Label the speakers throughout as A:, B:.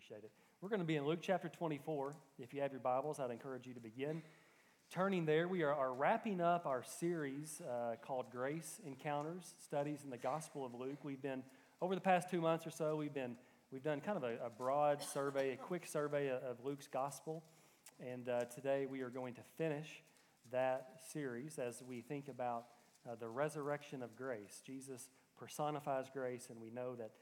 A: Appreciate it. We're going to be in Luke chapter 24. If you have your Bibles, I'd encourage you to begin turning there. We are wrapping up our series called Grace Encounters, Studies in the Gospel of Luke. We've been, over the past 2 months or so, we've done kind of a broad survey, a quick survey of Luke's Gospel. And today we are going to finish that series as we think about the resurrection of grace. Jesus personifies grace, and we know that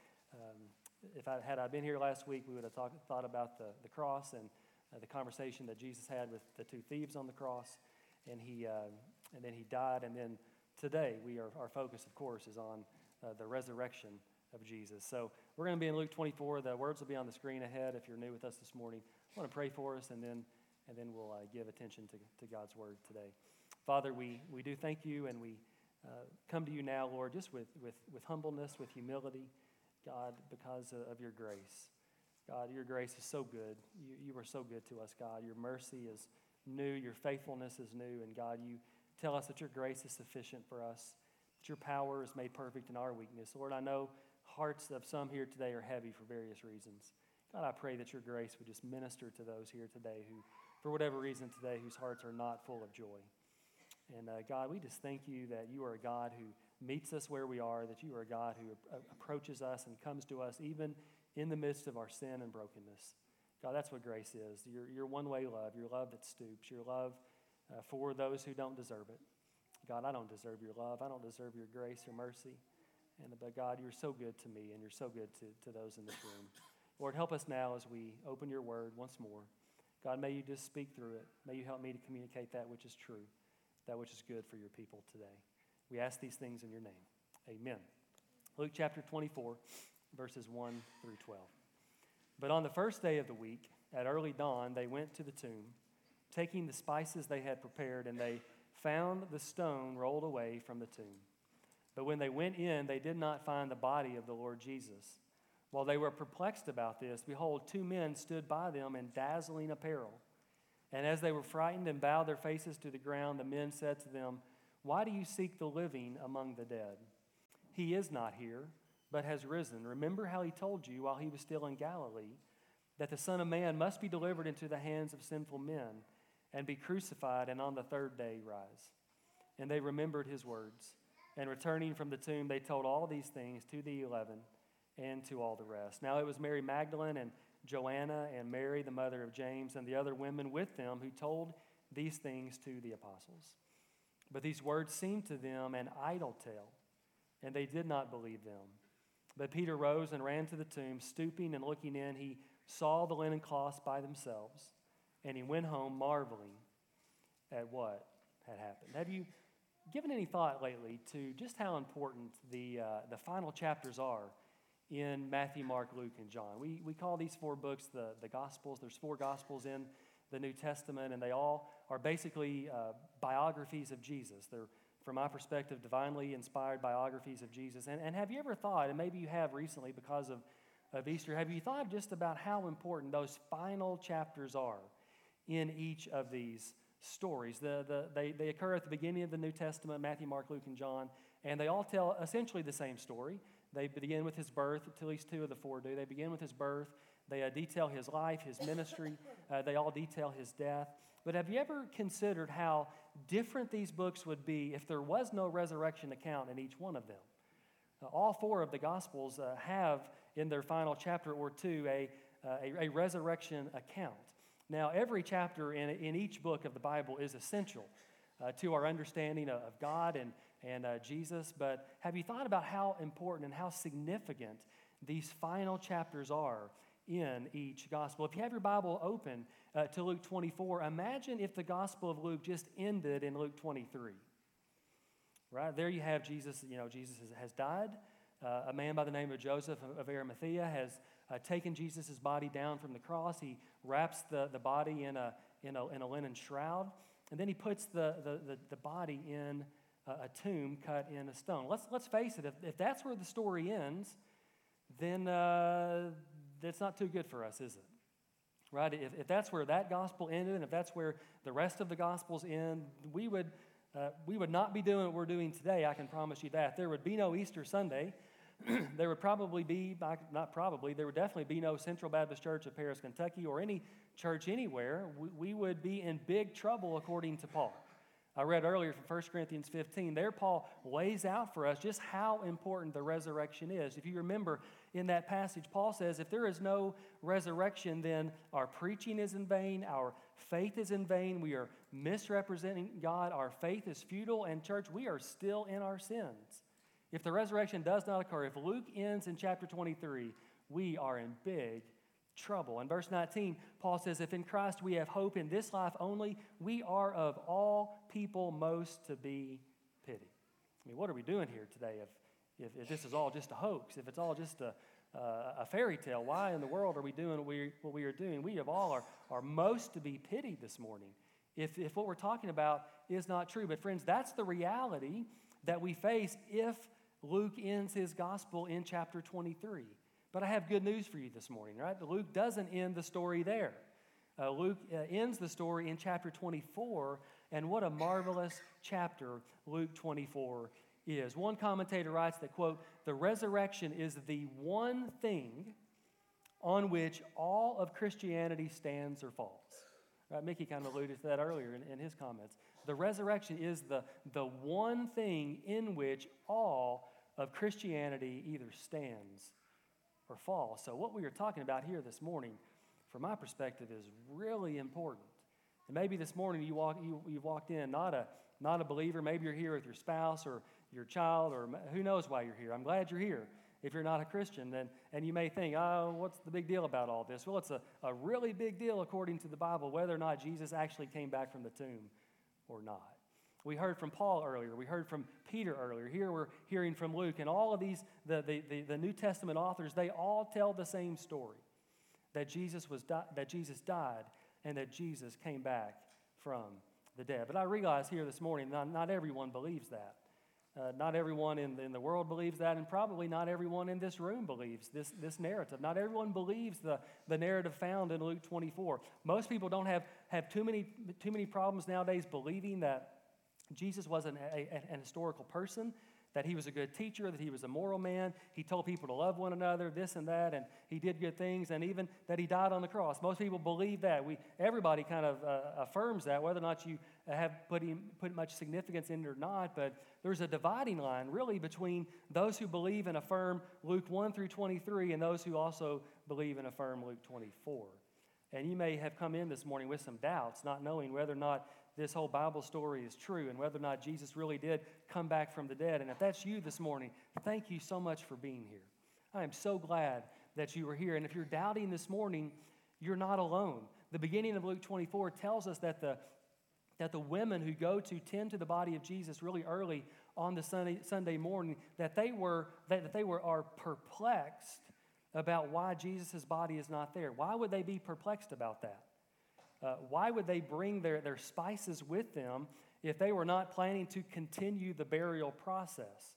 A: had I been here last week, we would have thought about the cross and the conversation that Jesus had with the two thieves on the cross, and then he died. And then today, our focus, of course, is on the resurrection of Jesus. So we're going to be in Luke 24. The words will be on the screen ahead if you're new with us this morning. I want to pray for us, and then we'll give attention to God's word today. Father, we do thank you, and we come to you now, Lord, just with humbleness, with humility, God, because of your grace. God, your grace is so good. You are so good to us, God. Your mercy is new. Your faithfulness is new. And God, you tell us that your grace is sufficient for us, that your power is made perfect in our weakness. Lord, I know hearts of some here today are heavy for various reasons. God, I pray that your grace would just minister to those here today who, for whatever reason today, whose hearts are not full of joy. And God, we just thank you that you are a God who meets us where we are, that you are a God who approaches us and comes to us even in the midst of our sin and brokenness. God, that's what grace is, your one-way love, your love that stoops, your love for those who don't deserve it. God, I don't deserve your love. I don't deserve your grace or mercy. But God, you're so good to me, and you're so good to those in this room. Lord, help us now as we open your word once more. God, may you just speak through it. May you help me to communicate that which is true, that which is good for your people today. We ask these things in your name. Amen. Luke chapter 24, verses 1 through 12. But on the first day of the week, at early dawn, they went to the tomb, taking the spices they had prepared, and they found the stone rolled away from the tomb. But when they went in, they did not find the body of the Lord Jesus. While they were perplexed about this, behold, two men stood by them in dazzling apparel. And as they were frightened and bowed their faces to the ground, the men said to them, "Why do you seek the living among the dead? He is not here, but has risen. Remember how he told you while he was still in Galilee, that the Son of Man must be delivered into the hands of sinful men and be crucified, and on the third day rise." And they remembered his words. And returning from the tomb, they told all these things to the 11 and to all the rest. Now it was Mary Magdalene and Joanna and Mary, the mother of James, and the other women with them who told these things to the apostles. But these words seemed to them an idle tale, and they did not believe them. But Peter rose and ran to the tomb. Stooping and looking in, he saw the linen cloths by themselves, and he went home marveling at what had happened. Have you given any thought lately to just how important the final chapters are in Matthew, Mark, Luke, and John? We call these four books the Gospels. There's four Gospels in the New Testament, and they all are basically biographies of Jesus. They're, from my perspective, divinely inspired biographies of Jesus. And have you ever thought, and maybe you have recently because of Easter, have you thought just about how important those final chapters are in each of these stories? They occur at the beginning of the New Testament, Matthew, Mark, Luke, and John, and they all tell essentially the same story. They begin with his birth, at least two of the four do. They begin with his birth. They detail his life, his ministry. They all detail his death. But have you ever considered how different these books would be if there was no resurrection account in each one of them? All four of the Gospels have in their final chapter or two a resurrection account. Now, every chapter in each book of the Bible is essential to our understanding of God and Jesus, but have you thought about how important and how significant these final chapters are in each gospel? If you have your Bible open to Luke 24, imagine if the Gospel of Luke just ended in Luke 23. Right? There you have Jesus. Jesus has died. A man by the name of Joseph of Arimathea has taken Jesus' body down from the cross. He wraps the body in a linen shroud, and then he puts the body in a tomb cut in a stone. Let's face it, if that's where the story ends, then that's not too good for us, is it? Right? If that's where that gospel ended, and if that's where the rest of the gospels end, we would not be doing what we're doing today, I can promise you that. There would be no Easter Sunday. there would probably be, not probably, there would definitely be no Central Baptist Church of Paris, Kentucky, or any church anywhere. We would be in big trouble according to Paul. I read earlier from 1 Corinthians 15, there Paul lays out for us just how important the resurrection is. If you remember in that passage, Paul says, if there is no resurrection, then our preaching is in vain, our faith is in vain, we are misrepresenting God, our faith is futile, and church, we are still in our sins. If the resurrection does not occur, if Luke ends in chapter 23, we are in big trouble. In verse 19, Paul says, if in Christ we have hope in this life only, we are of all people most to be pitied. I mean, what are we doing here today if this is all just a hoax, if it's all just a fairy tale? Why in the world are we doing what we are doing? We of all are most to be pitied this morning if what we're talking about is not true. But friends, that's the reality that we face if Luke ends his gospel in chapter 23. But I have good news for you this morning, right? Luke doesn't end the story there. Luke ends the story in chapter 24, and what a marvelous chapter Luke 24 is. One commentator writes that, quote, the resurrection is the one thing on which all of Christianity stands or falls. Right? Mickey kind of alluded to that earlier in his comments. The resurrection is the one thing in which all of Christianity either stands or falls. So what we are talking about here this morning, from my perspective, is really important. And maybe this morning you walked in not a believer. Maybe you're here with your spouse or your child, or who knows why you're here. I'm glad you're here. If you're not a Christian, and you may think, oh, what's the big deal about all this? Well, it's a really big deal according to the Bible, whether or not Jesus actually came back from the tomb or not. We heard from Paul earlier. We heard from Peter earlier. Here we're hearing from Luke. And all of these, the New Testament authors, they all tell the same story, that Jesus died and that Jesus came back from the dead. But I realize here this morning, not everyone believes that. Not everyone in the world believes that, and probably not everyone in this room believes this narrative. Not everyone believes the narrative found in Luke 24. Most people don't have too many problems nowadays believing that Jesus was an historical person, that he was a good teacher, that he was a moral man. He told people to love one another, this and that, and he did good things, and even that he died on the cross. Most people believe that. Everybody kind of affirms that, whether or not you have put much significance in it or not. But there's a dividing line, really, between those who believe and affirm Luke 1 through 23 and those who also believe and affirm Luke 24. And you may have come in this morning with some doubts, not knowing whether or not this whole Bible story is true and whether or not Jesus really did come back from the dead. And if that's you this morning, thank you so much for being here. I am so glad that you are here. And if you're doubting this morning, you're not alone. The beginning of Luke 24 tells us that the women who go to tend to the body of Jesus really early on the Sunday morning, that they are perplexed about why Jesus' body is not there. Why would they be perplexed about that? Why would they bring their spices with them if they were not planning to continue the burial process?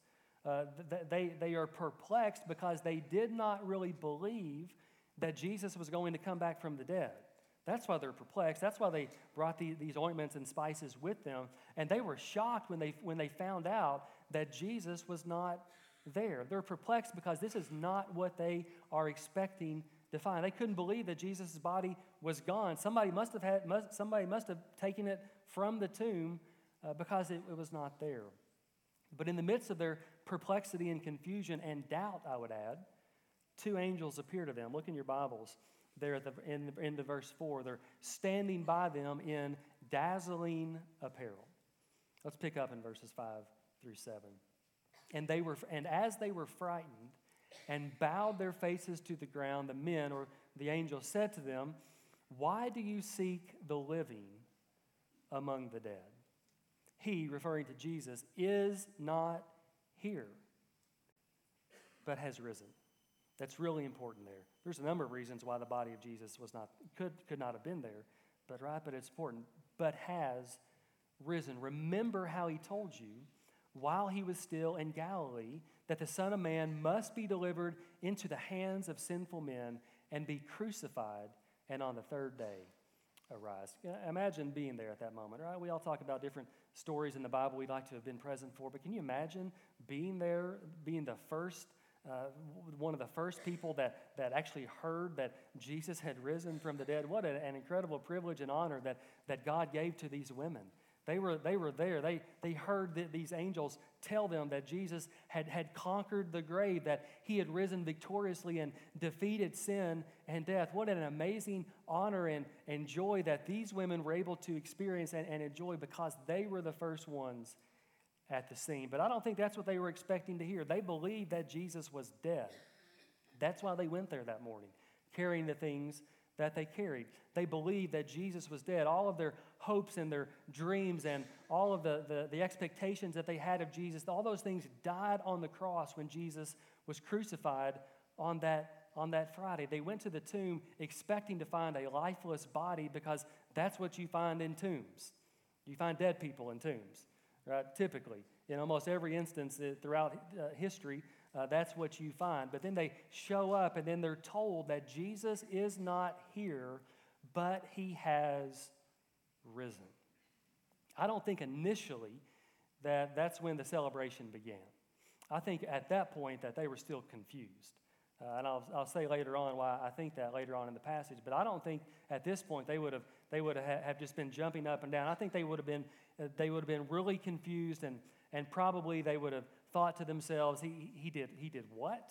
A: They are perplexed because they did not really believe that Jesus was going to come back from the dead. That's why they're perplexed. That's why they brought these ointments and spices with them. And they were shocked when they found out that Jesus was not there. They're perplexed because this is not what they are expecting to find. They couldn't believe that Jesus' body was gone. Somebody must have taken it from the tomb because it was not there. But in the midst of their perplexity and confusion and doubt, I would add, two angels appear to them. Look in your Bibles there in the verse 4. They're standing by them in dazzling apparel. Let's pick up in verses 5 through 7. And as they were frightened and bowed their faces to the ground, the men, or the angel, said to them, "Why do you seek the living among the dead? He," referring to Jesus, "is not here, but has risen." That's really important there. There's a number of reasons why the body of Jesus could not have been there, but it's important. But has risen. Remember how he told you while he was still in Galilee that the Son of Man must be delivered into the hands of sinful men and be crucified, and on the third day arise. Imagine being there at that moment, right? We all talk about different stories in the Bible we'd like to have been present for, but can you imagine being there, being the first one of the first people that actually heard that Jesus had risen from the dead. What an incredible privilege and honor that God gave to these women. They were there. They heard these angels tell them that Jesus had conquered the grave, that he had risen victoriously and defeated sin and death. What an amazing honor and joy that these women were able to experience and enjoy because they were the first ones at the scene. But I don't think that's what they were expecting to hear. They believed that Jesus was dead. That's why they went there that morning, carrying the things that they carried. They believed that Jesus was dead. All of their hopes and their dreams and all of the expectations that they had of Jesus, all those things died on the cross when Jesus was crucified on that Friday. They went to the tomb expecting to find a lifeless body because that's what you find in tombs. You find dead people in tombs, right? Typically. In almost every instance throughout history, that's what you find. But then they show up and then they're told that Jesus is not here, but he has risen. I don't think initially that's when the celebration began. I think at that point that they were still confused. And I'll say later on why I think that later on in the passage. But I don't think at this point they would have just been jumping up and down. I think they would have been really confused and probably they would have thought to themselves, he did what?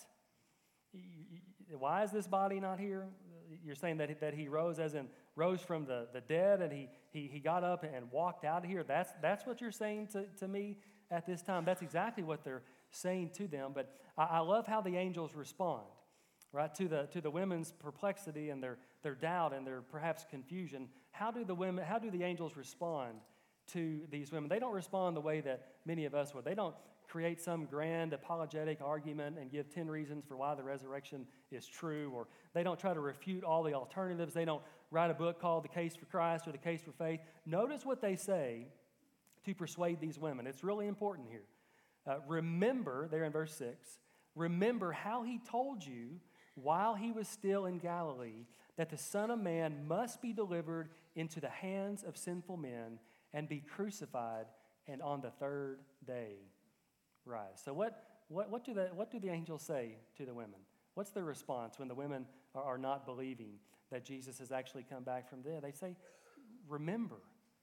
A: Why is this body not here? You're saying that he rose, as in rose from the dead, and he got up and walked out of here. That's what you're saying to me at this time. That's exactly what they're saying to them. But I love how the angels respond, right, to the women's perplexity and their doubt and their perhaps confusion. How do the angels respond to these women? They don't respond the way that many of us would. They don't create some grand apologetic argument and give 10 reasons for why the resurrection is true, or they don't try to refute all the alternatives. They don't write a book called The Case for Christ or The Case for Faith. Notice what they say to persuade these women. It's really important here. Remember, there in verse 6, remember how he told you while he was still in Galilee that the Son of Man must be delivered into the hands of sinful men and be crucified, and on the third day rise. So what do the angels say to the women? What's their response when the women are not believing that Jesus has actually come back from the dead? They say, remember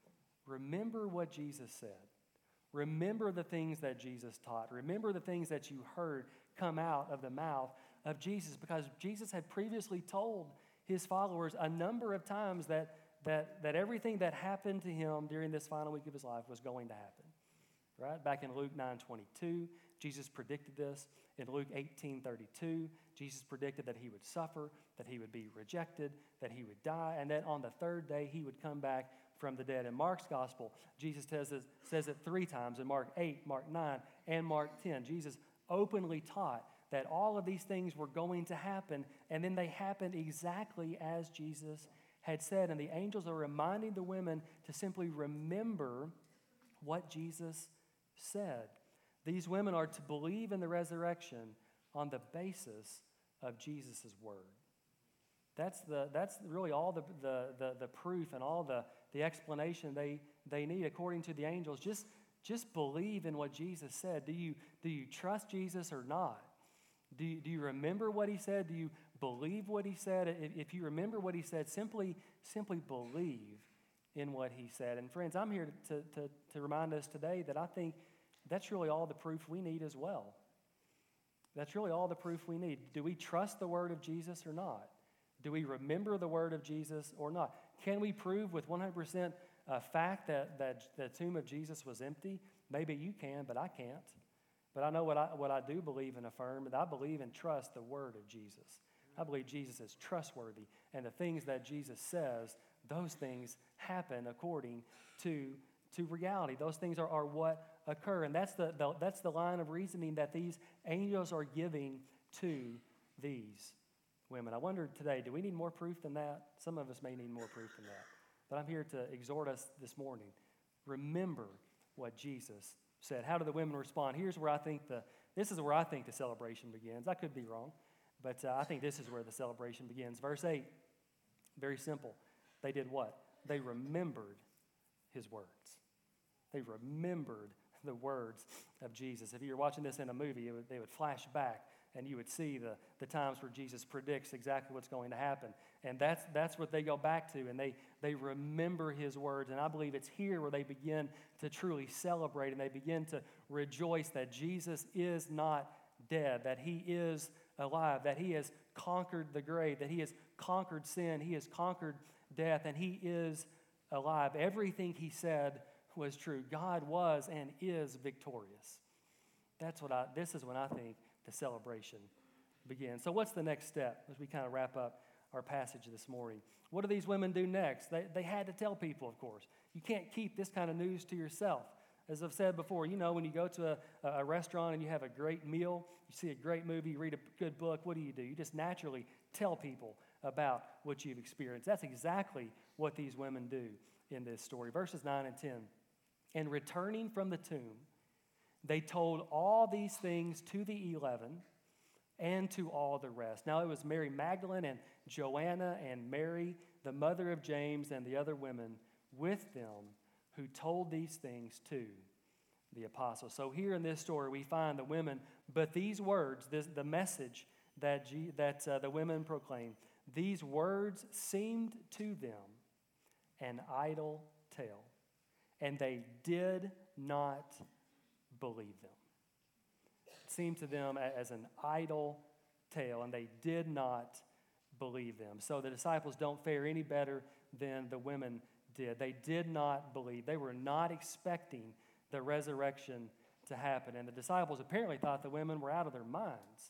A: what Jesus said. Remember the things that Jesus taught. Remember the things that you heard come out of the mouth of Jesus, because Jesus had previously told his followers a number of times that everything that happened to him during this final week of his life was going to happen. Right? Back in Luke 9:22, Jesus predicted this. In Luke 18:32, Jesus predicted that he would suffer, that he would be rejected, that he would die, and that on the third day he would come back from the dead. In Mark's gospel, Jesus says it 3 times, in Mark 8, Mark 9, and Mark 10. Jesus openly taught that all of these things were going to happen, and then they happened exactly as Jesus had said. And the angels are reminding the women to simply remember what Jesus said. These women are to believe in the resurrection on the basis of Jesus' word. That's really all the proof and all the explanation they need according to the angels. Just believe in what Jesus said. Do you trust Jesus or not? Do you remember what he said? Do you believe what he said? If you remember what he said, simply believe in what he said. And friends, I'm here to remind us today that I think that's really all the proof we need as well. That's really all the proof we need. Do we trust the word of Jesus or not? Do we remember the word of Jesus or not? Can we prove with 100% fact that the tomb of Jesus was empty? Maybe you can, but I can't. But I know what I do believe and affirm, and I believe and trust the word of Jesus. I believe Jesus is trustworthy, and the things that Jesus says, those things happen according to reality. Those things are what occur, and that's the line of reasoning that these angels are giving to these women. I wonder today, do we need more proof than that? Some of us may need more proof than that. But I'm here to exhort us this morning. Remember what Jesus said. How do the women respond? Here's where this is where I think the celebration begins. I could be wrong, but I think this is where the celebration begins. Verse 8, very simple. They did what? They remembered his words. They remembered the words of Jesus. If you were watching this in a movie, they would flash back and you would see the times where Jesus predicts exactly what's going to happen. And that's what they go back to, and they remember his words. And I believe it's here where they begin to truly celebrate, and they begin to rejoice that Jesus is not dead, that he is alive, that he has conquered the grave, that he has conquered sin, he has conquered death, and he is alive. Everything he said was true. God was and is victorious. This is when I think the celebration begins. So what's the next step as we kind of wrap up our passage this morning? What do these women do next? They had to tell people, of course. You can't keep this kind of news to yourself. As I've said before, when you go to a restaurant and you have a great meal, you see a great movie, you read a good book, what do? You just naturally tell people about what you've experienced. That's exactly what these women do in this story. Verses 9 and 10. And returning from the tomb, they told all these things to the 11 and to all the rest. Now it was Mary Magdalene and Joanna and Mary, the mother of James, and the other women with them who told these things to the apostles. So here in this story we find the women, but these words, the message that the women proclaimed, these words seemed to them an idle tale, and they did not believe them. It seemed to them as an idle tale, and they did not believe them. So the disciples don't fare any better than the women did. They did not believe. They were not expecting the resurrection to happen. And the disciples apparently thought the women were out of their minds.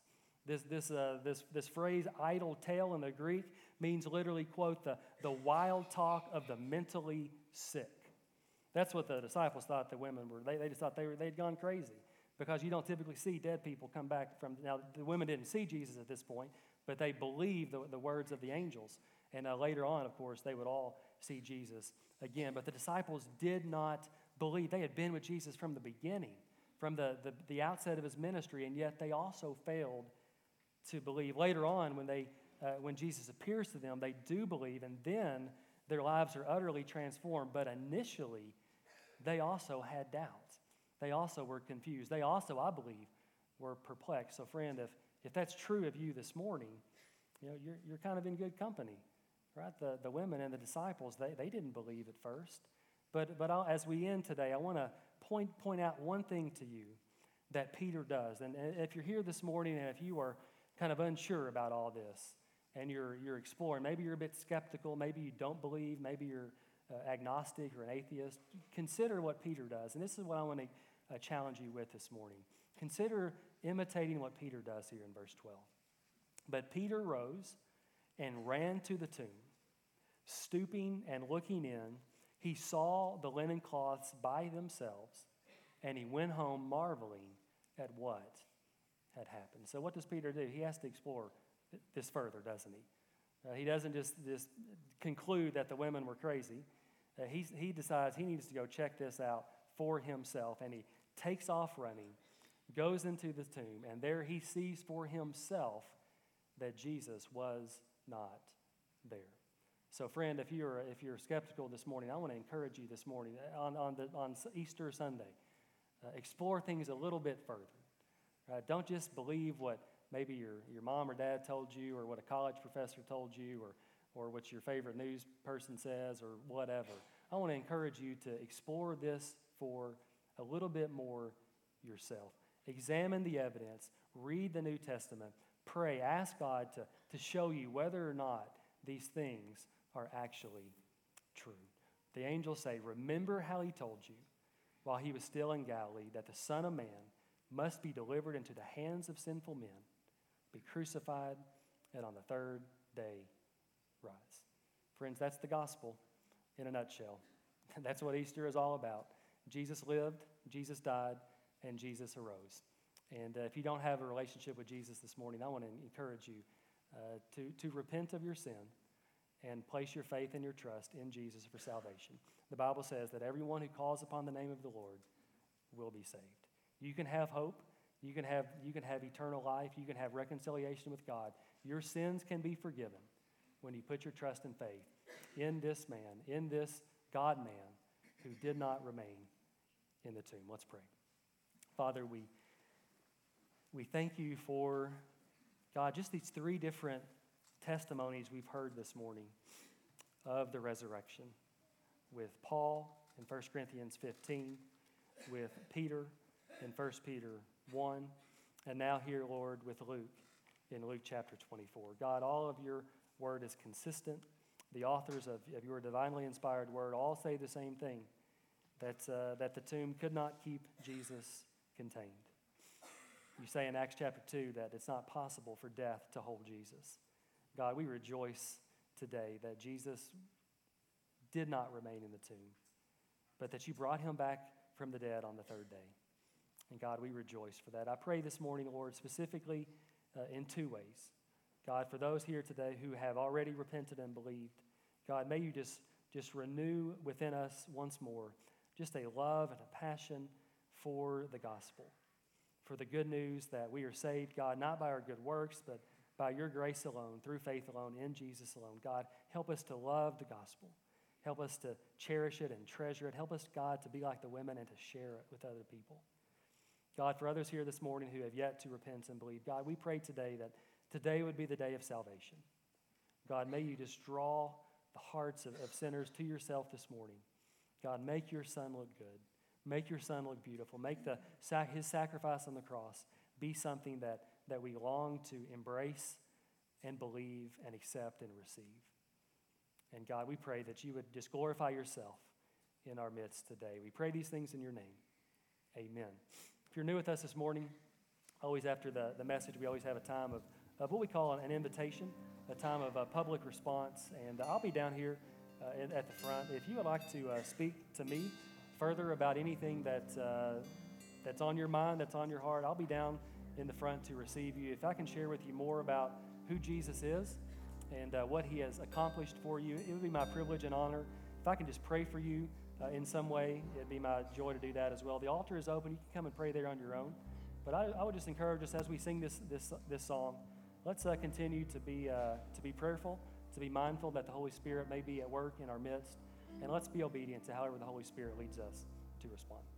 A: This phrase, idle tale, in the Greek means literally, quote, the wild talk of the mentally sick. That's what the disciples thought the women were. They just thought they'd gone crazy, because you don't typically see dead people come back from. Now, the women didn't see Jesus at this point, but they believed the words of the angels. And later on, of course, they would all see Jesus again. But the disciples did not believe. They had been with Jesus from the beginning, from the outset of his ministry, and yet they also failed to believe. Later on, when Jesus appears to them, they do believe, and then their lives are utterly transformed. But initially, they also had doubts. They also were confused. They also, I believe, were perplexed. So, friend, if that's true of you this morning, you're kind of in good company, right? The women and the disciples, they didn't believe at first. But as we end today, I want to point out one thing to you that Peter does. And if you're here this morning and if you are kind of unsure about all this and you're exploring, maybe you're a bit skeptical, maybe you don't believe, maybe you're agnostic or an atheist, consider what Peter does. And this is what I want to challenge you with this morning. Consider imitating what Peter does here in verse 12. But Peter rose and ran to the tomb. Stooping and looking in, he saw the linen cloths by themselves, and he went home marveling at what had happened. So what does Peter do? He has to explore this further, doesn't he? He doesn't just conclude that the women were crazy. He decides he needs to go check this out for himself, and he takes off running, goes into the tomb, and there he sees for himself that Jesus was not there. So, friend, if you're skeptical this morning, I want to encourage you this morning on Easter Sunday, explore things a little bit further. Don't just believe what maybe your mom or dad told you, or what a college professor told you, or what your favorite news person says, or whatever. I want to encourage you to explore this for a little bit more yourself. Examine the evidence, read the New Testament, pray, ask God to show you whether or not these things are actually true. The angels say, remember how he told you while he was still in Galilee that the Son of Man must be delivered into the hands of sinful men, be crucified, and on the third day rise. Friends, that's the gospel in a nutshell. That's what Easter is all about. Jesus lived, Jesus died, and Jesus arose. And if you don't have a relationship with Jesus this morning, I want to encourage you to repent of your sin and place your faith and your trust in Jesus for salvation. The Bible says that everyone who calls upon the name of the Lord will be saved. You can have hope. You can have eternal life. You can have reconciliation with God. Your sins can be forgiven when you put your trust and faith in this man, in this God-man who did not remain in the tomb. Let's pray. Father, we thank you for God, just these three different testimonies we've heard this morning of the resurrection, with Paul in 1 Corinthians 15, with Peter in 1 Peter 1, and now here, Lord, with Luke in Luke chapter 24. God, all of your word is consistent. The authors of your divinely inspired word all say the same thing, that the tomb could not keep Jesus contained. You say in Acts chapter 2 that it's not possible for death to hold Jesus. God, we rejoice today that Jesus did not remain in the tomb, but that you brought him back from the dead on the third day. And God, we rejoice for that. I pray this morning, Lord, specifically in two ways. God, for those here today who have already repented and believed, God, may you just renew within us once more just a love and a passion for the gospel, for the good news that we are saved, God, not by our good works, but by your grace alone, through faith alone, in Jesus alone. God, help us to love the gospel. Help us to cherish it and treasure it. Help us, God, to be like the women and to share it with other people. God, for others here this morning who have yet to repent and believe, God, we pray today that today would be the day of salvation. God, may you just draw the hearts of sinners to yourself this morning. God, make your Son look good. Make your Son look beautiful. Make his sacrifice on the cross be something that we long to embrace and believe and accept and receive. And God, we pray that you would just glorify yourself in our midst today. We pray these things in your name. Amen. If you're new with us this morning, always after the message, we always have a time of what we call an invitation, a time of public response. And I'll be down here at the front. If you would like to speak to me further about anything that's on your mind, that's on your heart, I'll be down in the front to receive you. If I can share with you more about who Jesus is and what he has accomplished for you, it would be my privilege and honor. If I can just pray for you in some way, it'd be my joy to do that as well. The altar is open. You can come and pray there on your own. But I would just encourage us as we sing this song, let's continue to be prayerful, to be mindful that the Holy Spirit may be at work in our midst, and let's be obedient to however the Holy Spirit leads us to respond.